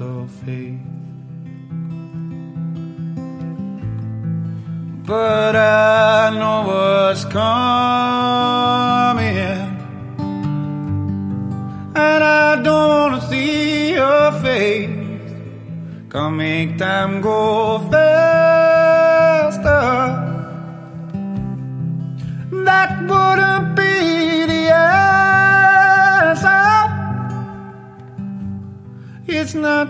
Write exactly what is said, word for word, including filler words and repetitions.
of faith. But I know what's coming, and I don't wanna see your face. Come make time go faster. That wouldn't be the answer. It's not